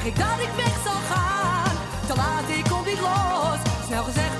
zeg ik dat ik weg zal gaan. Te laat, ik kom niet los. Snel gezegd.